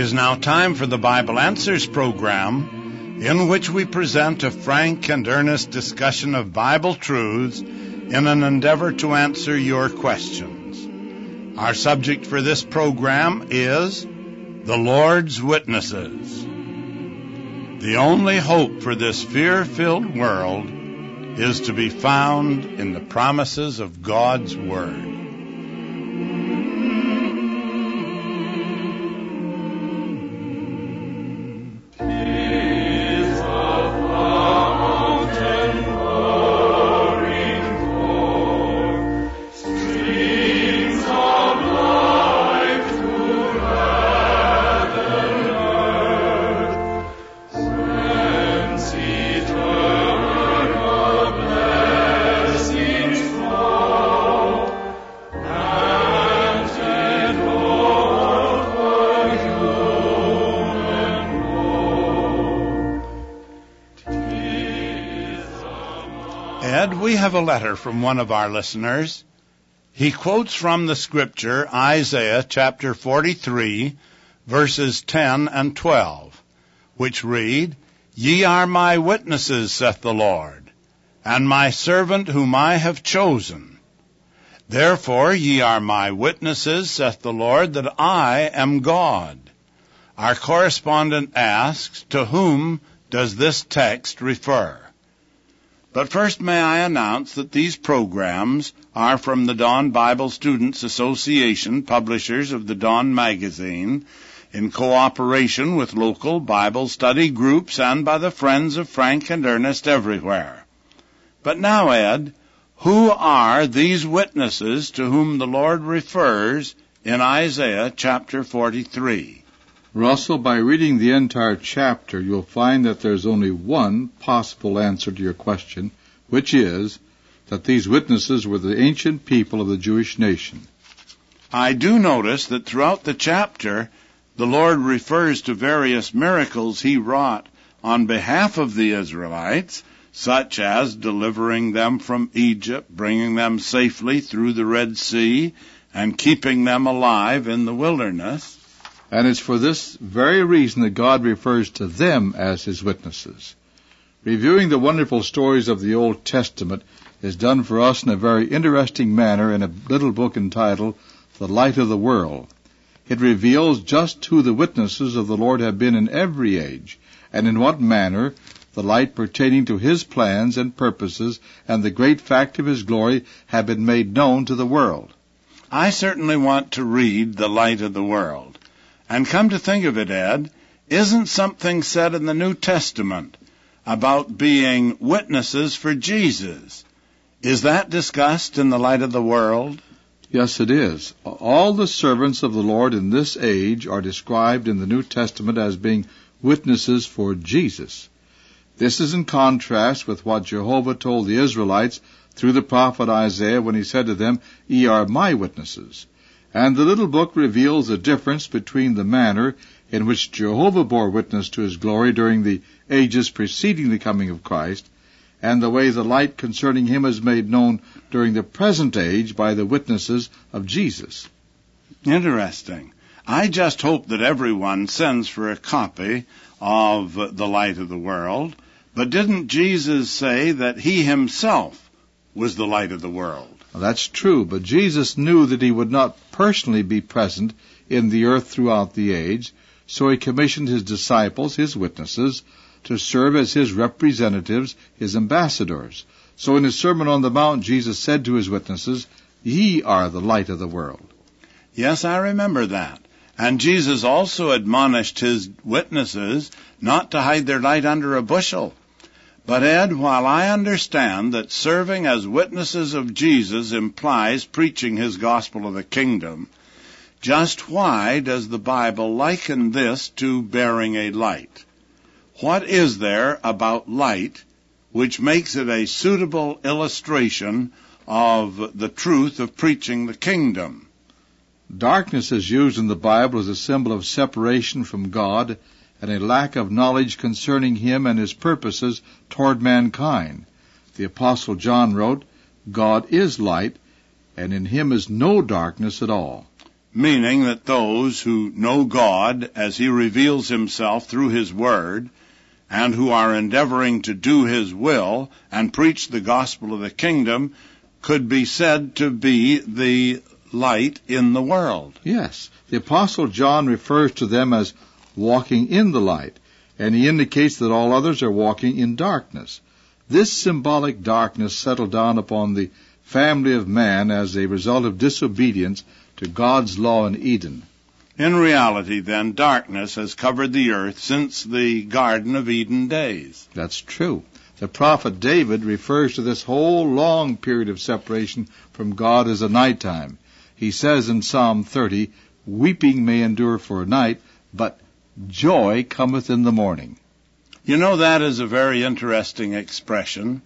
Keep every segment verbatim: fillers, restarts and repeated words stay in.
is now time for the Bible Answers program, in which we present a frank and earnest discussion of Bible truths in an endeavor to answer your questions. Our subject for this program is the Lord's Witnesses. The only hope for this fear-filled world is to be found in the promises of God's Word. We have a letter from one of our listeners. He quotes from the scripture Isaiah chapter forty-three, verses ten and twelve, which read, "Ye are my witnesses, saith the Lord, and my servant whom I have chosen. Therefore ye are my witnesses, saith the Lord, that I am God." Our correspondent asks, to whom does this text refer? But first, may I announce that these programs are from the Dawn Bible Students Association, publishers of the Dawn magazine, in cooperation with local Bible study groups and by the friends of Frank and Ernest everywhere. But now, Ed, who are these witnesses to whom the Lord refers in Isaiah chapter forty-three? Russell, by reading the entire chapter, you'll find that there's only one possible answer to your question, which is that these witnesses were the ancient people of the Jewish nation. I do notice that throughout the chapter, the Lord refers to various miracles he wrought on behalf of the Israelites, such as delivering them from Egypt, bringing them safely through the Red Sea, and keeping them alive in the wilderness. And it's for this very reason that God refers to them as his witnesses. Reviewing the wonderful stories of the Old Testament is done for us in a very interesting manner in a little book entitled The Light of the World. It reveals just who the witnesses of the Lord have been in every age, and in what manner the light pertaining to his plans and purposes and the great fact of his glory have been made known to the world. I certainly want to read The Light of the World. And come to think of it, Ed, isn't something said in the New Testament about being witnesses for Jesus? Is that discussed in The Light of the World? Yes, it is. All the servants of the Lord in this age are described in the New Testament as being witnesses for Jesus. This is in contrast with what Jehovah told the Israelites through the prophet Isaiah when he said to them, "Ye are my witnesses." And the little book reveals the difference between the manner in which Jehovah bore witness to his glory during the ages preceding the coming of Christ, and the way the light concerning him is made known during the present age by the witnesses of Jesus. Interesting. I just hope that everyone sends for a copy of The Light of the World. But didn't Jesus say that he himself was the light of the world? Well, that's true, but Jesus knew that he would not personally be present in the earth throughout the age, so he commissioned his disciples, his witnesses, to serve as his representatives, his ambassadors. So in his Sermon on the Mount, Jesus said to his witnesses, "Ye are the light of the world." Yes, I remember that. And Jesus also admonished his witnesses not to hide their light under a bushel. But, Ed, while I understand that serving as witnesses of Jesus implies preaching his gospel of the kingdom, just why does the Bible liken this to bearing a light? What is there about light which makes it a suitable illustration of the truth of preaching the kingdom? Darkness is used in the Bible as a symbol of separation from God and a lack of knowledge concerning him and his purposes toward mankind. The Apostle John wrote, "God is light, and in him is no darkness at all." meaning that those who know God as he reveals himself through his word, and who are endeavoring to do his will and preach the gospel of the kingdom, could be said to be the light in the world. Yes, the Apostle John refers to them as walking in the light, and he indicates that all others are walking in darkness. This symbolic darkness settled down upon the family of man as a result of disobedience to God's law in Eden. In reality, then, darkness has covered the earth since the Garden of Eden days. That's true. The prophet David refers to this whole long period of separation from God as a nighttime. He says in Psalm thirty, "Weeping may endure for a night, but joy cometh in the morning." You know, that is a very interesting expression.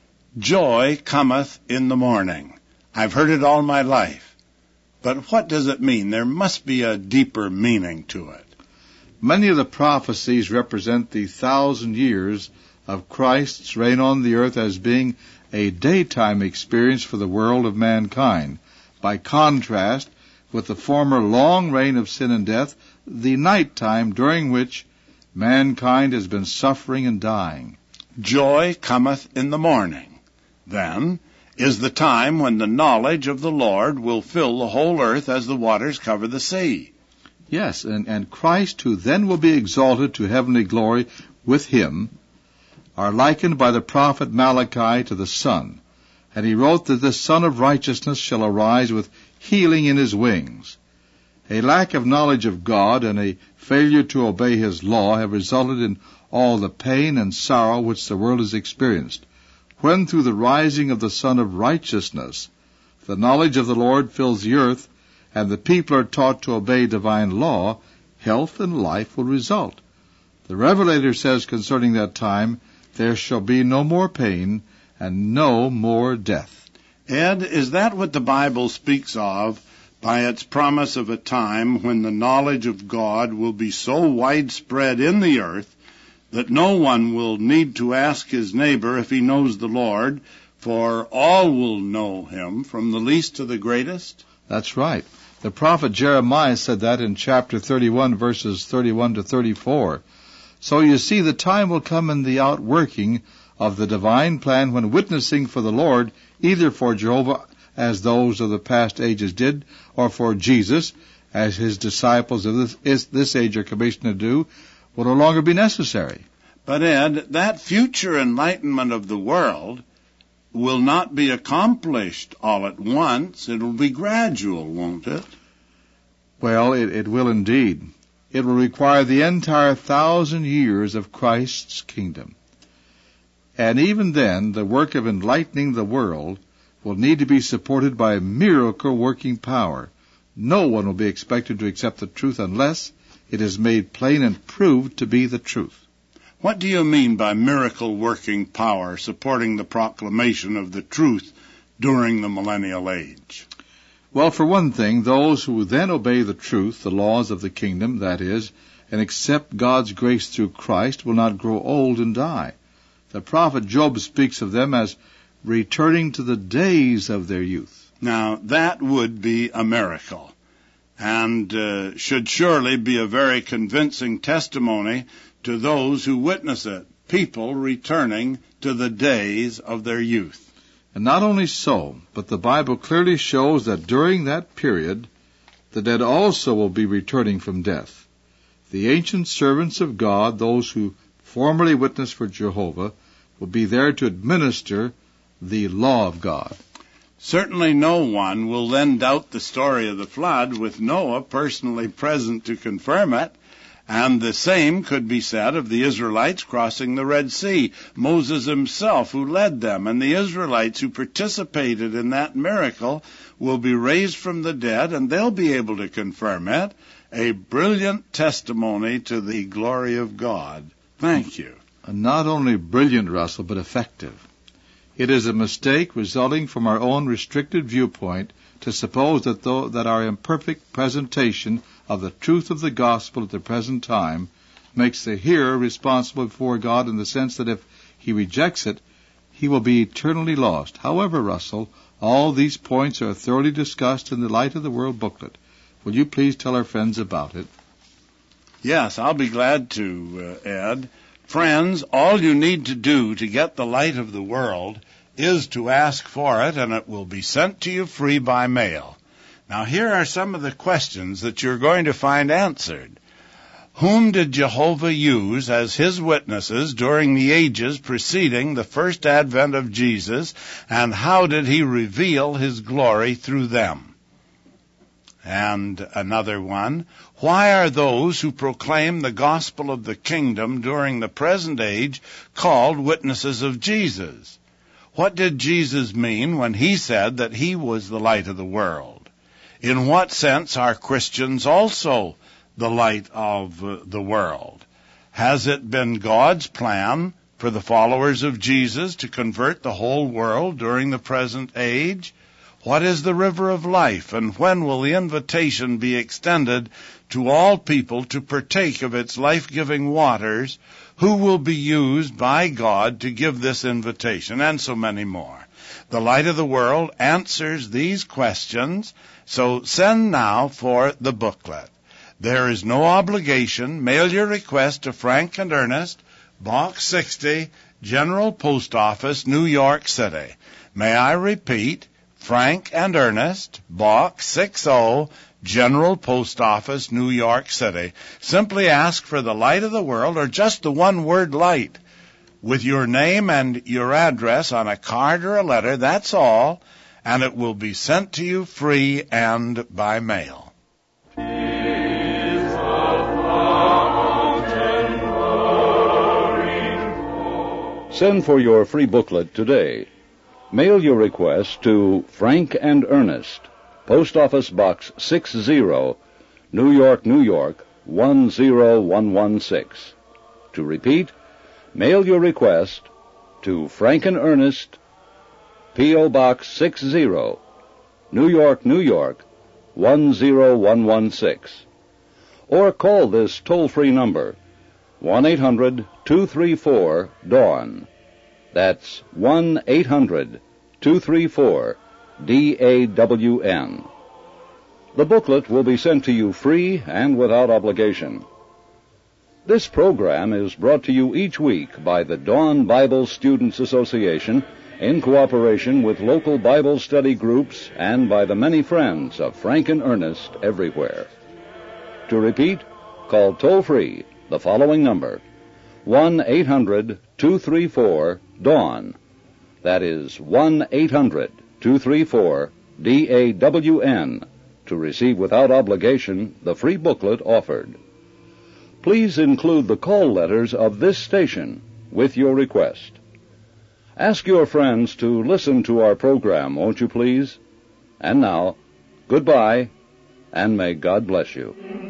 Joy cometh in the morning. I've heard it all my life. But what does it mean? There must be a deeper meaning to it. Many of the prophecies represent the thousand years of Christ's reign on the earth as being a daytime experience for the world of mankind. By contrast with the former long reign of sin and death, the nighttime during which mankind has been suffering and dying. Joy cometh in the morning, then, is the time when the knowledge of the Lord will fill the whole earth as the waters cover the sea. Yes, and, and Christ, who then will be exalted to heavenly glory with him, are likened by the prophet Malachi to the sun. And he wrote that the Son of Righteousness shall arise with healing in his wings. A lack of knowledge of God and a failure to obey his law have resulted in all the pain and sorrow which the world has experienced. When through the rising of the Son of Righteousness, the knowledge of the Lord fills the earth, and the people are taught to obey divine law, health and life will result. The Revelator says concerning that time, "There shall be no more pain, and no more death." Ed, is that what the Bible speaks of by its promise of a time when the knowledge of God will be so widespread in the earth that no one will need to ask his neighbor if he knows the Lord, for all will know him, from the least to the greatest? That's right. The prophet Jeremiah said that in chapter thirty-one, verses thirty-one to thirty-four. So you see, the time will come in the outworking of the divine plan when witnessing for the Lord, either for Jehovah as those of the past ages did, or for Jesus, as his disciples of this, this age are commissioned to do, will no longer be necessary. But Ed, that future enlightenment of the world will not be accomplished all at once. It will be gradual, won't it? Well, it, it will indeed. It will require the entire thousand years of Christ's kingdom. And even then, the work of enlightening the world will need to be supported by a miracle-working power. No one will be expected to accept the truth unless it is made plain and proved to be the truth. What do you mean by miracle-working power supporting the proclamation of the truth during the millennial age? Well, for one thing, those who then obey the truth, the laws of the kingdom, that is, and accept God's grace through Christ, will not grow old and die. The prophet Job speaks of them as returning to the days of their youth. Now, that would be a miracle, and uh, should surely be a very convincing testimony to those who witness it, people returning to the days of their youth. And not only so, but the Bible clearly shows that during that period, the dead also will be returning from death. The ancient servants of God, those who formerly witnessed for Jehovah, will be there to administer the law of God. Certainly no one will then doubt the story of the flood with Noah personally present to confirm it. And the same could be said of the Israelites crossing the Red Sea, Moses himself who led them, and the Israelites who participated in that miracle will be raised from the dead, and they'll be able to confirm it. A brilliant testimony to the glory of God. Thank you. And not only brilliant, Russell, but effective. It is a mistake resulting from our own restricted viewpoint to suppose that though that our imperfect presentation of the truth of the gospel at the present time makes the hearer responsible before God in the sense that if he rejects it, he will be eternally lost. However, Russell, all these points are thoroughly discussed in the Light of the World booklet, Will you please tell our friends about it? Yes, I'll be glad to, uh, Ed. Friends, all you need to do to get the light of the world is to ask for it, and it will be sent to you free by mail. Now, here are some of the questions that you're going to find answered. Whom did Jehovah use as his witnesses during the ages preceding the first advent of Jesus, and how did he reveal his glory through them? And another one, why are those who proclaim the gospel of the kingdom during the present age called witnesses of Jesus? What did Jesus mean when he said that he was the light of the world? In what sense are Christians also the light of uh, the world? Has it been God's plan for the followers of Jesus to convert the whole world during the present age? What is the river of life, and when will the invitation be extended to all people to partake of its life-giving waters? Who will be used by God to give this invitation? And so many more. The Light of the World answers these questions, so send now for the booklet. There is no obligation. Mail your request to Frank and Ernest, Box sixty, General Post Office, New York City. May I repeat, Frank and Ernest, Box sixty, General Post Office, New York City. Simply ask for the Light of the World, or just the one word light, with your name and your address on a card or a letter, that's all, and it will be sent to you free and by mail. Send for your free booklet today. Mail your request to Frank and Ernest, Post Office Box sixty, New York, New York, one zero one one six. To repeat, mail your request to Frank and Ernest, P O Box sixty, New York, New York, one zero one one six. Or call this toll-free number, one eight hundred two three four DAWN. That's one eight hundred two three four D A W N. The booklet will be sent to you free and without obligation. This program is brought to you each week by the Dawn Bible Students Association in cooperation with local Bible study groups and by the many friends of Frank and Ernest everywhere. To repeat, call toll-free the following number, one eight hundred two three four DAWN. That is one eight hundred two three four D A W N, to receive without obligation the free booklet offered. Please include the call letters of this station with your request. Ask your friends to listen to our program, won't you please? And now, goodbye, and may God bless you.